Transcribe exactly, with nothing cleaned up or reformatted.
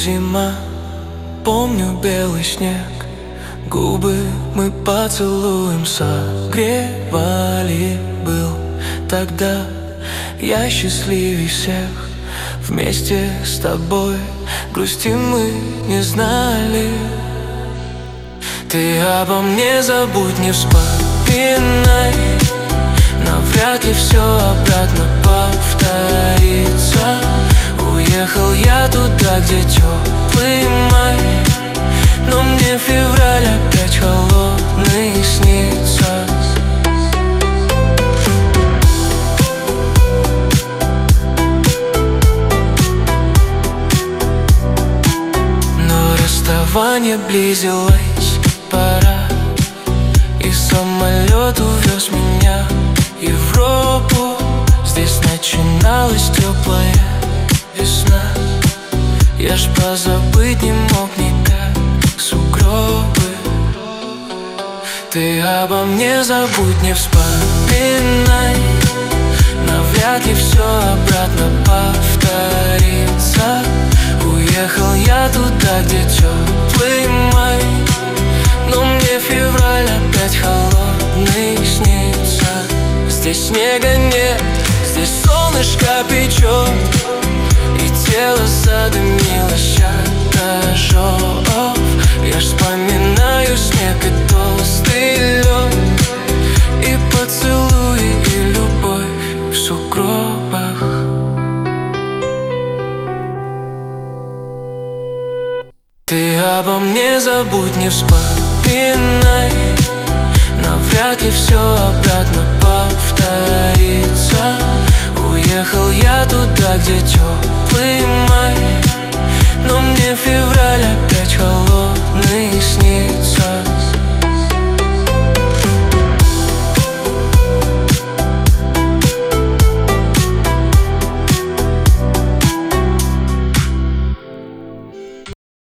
зима, помню белый снег. Губы мы поцелуем согревали. Был тогда я счастливей всех. Вместе с тобой грусти мы не знали. Ты обо мне забудь, не вспоминай. Навряд ли все обратно повторится. Уехал я туда, где теплый май, но мне февраль опять холодный снится. Но расставание близилось, пора, и самолет увез меня в Европу. Здесь начиналась теплая весна. Я ж позабыть не мог никак сугробы. Ты обо мне забудь, не вспоминай. Навряд ли все обратно повторится. Уехал я туда, где теплый май, но мне февраль опять холодный снится. Здесь снега нет, здесь солнышко печет, и тело задымилось от ожогов. Я ж вспоминаю снег и толстый лед, и поцелуи, и любовь в сугробах. Ты обо мне забудь, не вспоминай. Навряд ли все обратно повторится. Уехал я туда, где теплый май, но мне февраль